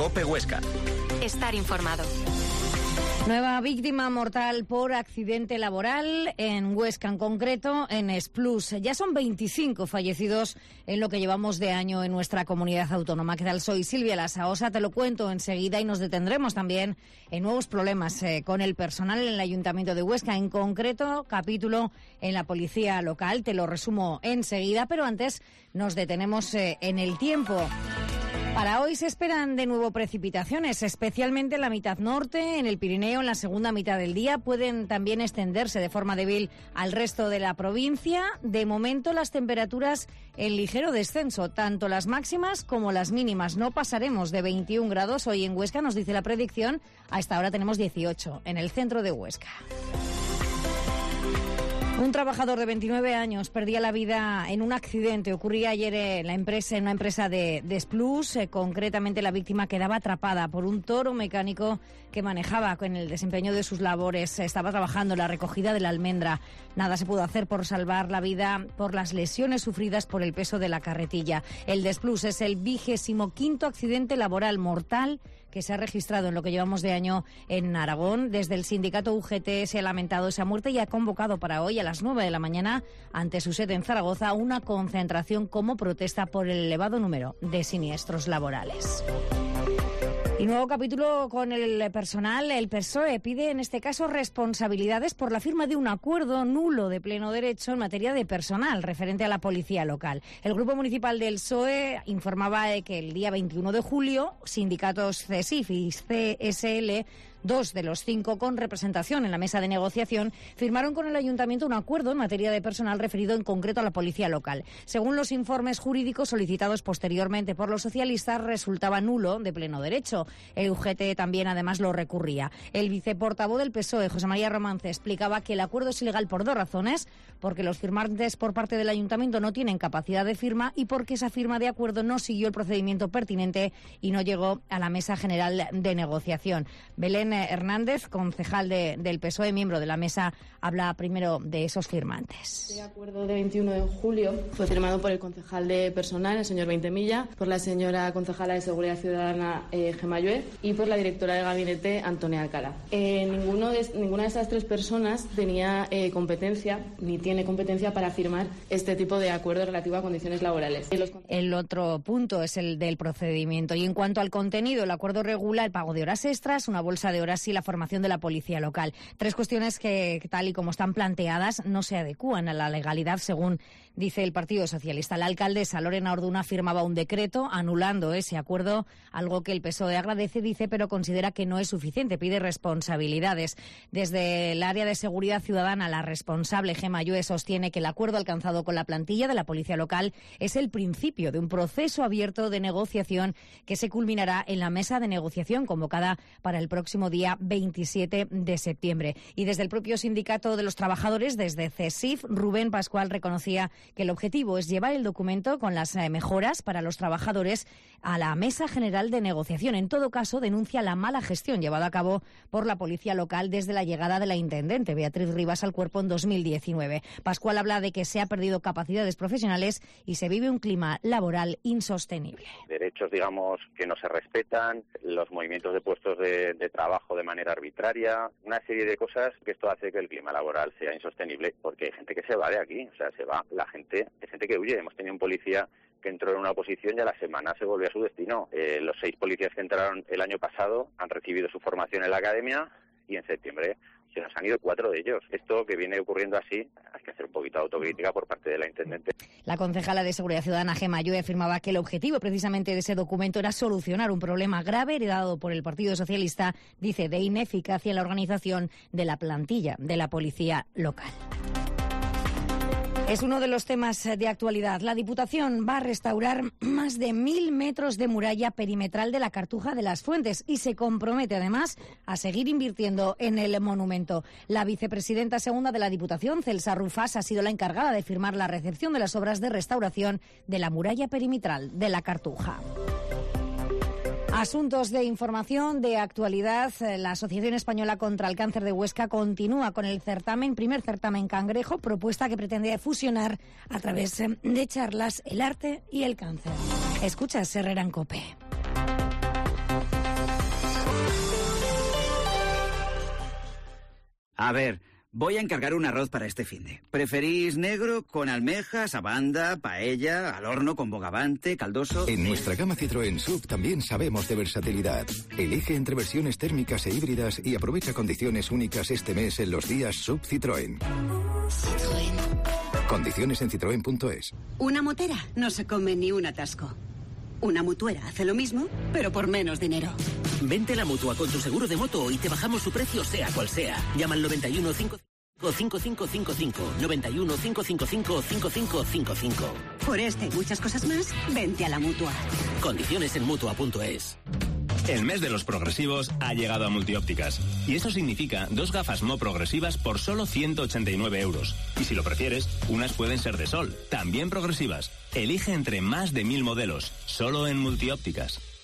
COPE Huesca. Estar informado. Nueva víctima mortal por accidente laboral en Huesca, en concreto en Esplús. Ya son 25 fallecidos en lo que llevamos de año en nuestra comunidad autónoma. ¿Qué tal? Soy Silvia Lasaosa, te lo cuento enseguida y nos detendremos también en nuevos problemas con el personal en el Ayuntamiento de Huesca. En concreto, capítulo en la policía local. Te lo resumo enseguida, pero antes nos detenemos en el tiempo. Para hoy se esperan de nuevo precipitaciones, especialmente en la mitad norte, en el Pirineo, en la segunda mitad del día. Pueden también extenderse de forma débil al resto de la provincia. De momento, las temperaturas en ligero descenso, tanto las máximas como las mínimas. No pasaremos de 21 grados hoy en Huesca, nos dice la predicción. A esta hora tenemos 18 en el centro de Huesca. Un trabajador de 29 años perdía la vida en un accidente. Ocurría ayer en una empresa de Esplús. Concretamente, la víctima quedaba atrapada por un toro mecánico que manejaba con el desempeño de sus labores. Estaba trabajando en la recogida de la almendra. Nada se pudo hacer por salvar la vida por las lesiones sufridas por el peso de la carretilla. El de Esplús es el 25º accidente laboral mortal que se ha registrado en lo que llevamos de año en Aragón. Desde el sindicato UGT se ha lamentado esa muerte y ha convocado para hoy a las 9 de la mañana, ante su sede en Zaragoza, una concentración como protesta por el elevado número de siniestros laborales. Y nuevo capítulo con el personal. El PSOE pide en este caso responsabilidades por la firma de un acuerdo nulo de pleno derecho en materia de personal referente a la policía local. El Grupo Municipal del PSOE informaba que el día 21 de julio, sindicatos CESIF y CSL, 2 de los 5 con representación en la mesa de negociación, firmaron con el Ayuntamiento un acuerdo en materia de personal referido en concreto a la policía local. Según los informes jurídicos solicitados posteriormente por los socialistas, resultaba nulo de pleno derecho. El UGT también, además, lo recurría. El viceportavoz del PSOE, José María Romance, explicaba que el acuerdo es ilegal por 2 razones: porque los firmantes por parte del Ayuntamiento no tienen capacidad de firma y porque esa firma de acuerdo no siguió el procedimiento pertinente y no llegó a la mesa general de negociación. Belén Hernández, concejal del PSOE, miembro de la mesa, habla primero de esos firmantes. El acuerdo de 21 de julio fue firmado por el concejal de personal, el señor Veintemilla, por la señora concejala de Seguridad Ciudadana, Gemma Lluez, y por la directora de gabinete, Antonia Alcalá. Ninguna de esas 3 personas tenía competencia, ni tiene competencia para firmar este tipo de acuerdo relativo a condiciones laborales. El otro punto es el del procedimiento. Y en cuanto al contenido, el acuerdo regula el pago de horas extras, una bolsa de horas y la formación de la policía local. 3 cuestiones que, tal y como están planteadas, no se adecúan a la legalidad, según dice el Partido Socialista. La alcaldesa Lorena Orduna firmaba un decreto anulando ese acuerdo, algo que el PSOE agradece, dice, pero considera que no es suficiente. Pide responsabilidades. Desde el área de seguridad ciudadana, la responsable Gemma Lluez sostiene que el acuerdo alcanzado con la plantilla de la policía local es el principio de un proceso abierto de negociación que se culminará en la mesa de negociación convocada para el próximo día 27 de septiembre. Y desde el propio sindicato de los trabajadores, desde CESIF, Rubén Pascual reconocía que el objetivo es llevar el documento con las mejoras para los trabajadores a la mesa general de negociación. En todo caso, denuncia la mala gestión llevada a cabo por la policía local desde la llegada de la intendente Beatriz Rivas al cuerpo en 2019. Pascual habla de que se ha perdido capacidades profesionales y se vive un clima laboral insostenible. Derechos, digamos, que no se respetan, los movimientos de puestos de trabajo de manera arbitraria, una serie de cosas que esto hace que el clima laboral sea insostenible, porque hay gente que se va de aquí, o sea, se va, hay gente que huye. Hemos tenido un policía que entró en una oposición y a la semana se volvió a su destino. Los 6 policías que entraron el año pasado han recibido su formación en la academia y en septiembre se nos han ido 4 de ellos. Esto que viene ocurriendo así, hay que hacer un poquito de autocrítica por parte de la intendente. La concejala de Seguridad Ciudadana, Gemma Lluez, afirmaba que el objetivo precisamente de ese documento era solucionar un problema grave heredado por el Partido Socialista, dice, de ineficacia en la organización de la plantilla de la policía local. Es uno de los temas de actualidad. La Diputación va a restaurar más de 1.000 metros de muralla perimetral de la Cartuja de las Fuentes y se compromete además a seguir invirtiendo en el monumento. La vicepresidenta segunda de la Diputación, Celsa Rufás, ha sido la encargada de firmar la recepción de las obras de restauración de la muralla perimetral de la Cartuja. Asuntos de información, de actualidad. La Asociación Española contra el Cáncer de Huesca continúa con el primer certamen Cangrejo, propuesta que pretende fusionar a través de charlas el arte y el cáncer. Escuchas Herrera en COPE. A ver, voy a encargar un arroz para este finde. ¿Preferís negro con almejas, abanda, paella, al horno con bogavante, caldoso? En nuestra gama Citroën SUV también sabemos de versatilidad. Elige entre versiones térmicas e híbridas y aprovecha condiciones únicas este mes en los días SUV Citroën. Condiciones en citroen.es. Una motera no se come ni un atasco. Una mutuera hace lo mismo, pero por menos dinero. Vente a la Mutua con tu seguro de moto y te bajamos su precio sea cual sea. Llama al 91 5555 91 555 5555. Por este y muchas cosas más, vente a la Mutua. Condiciones en Mutua.es. El mes de los progresivos ha llegado a Multiópticas. Y eso significa 2 gafas Mo progresivas por solo 189 euros. Y si lo prefieres, unas pueden ser de sol, también progresivas. Elige entre más de 1000 modelos, solo en Multiópticas.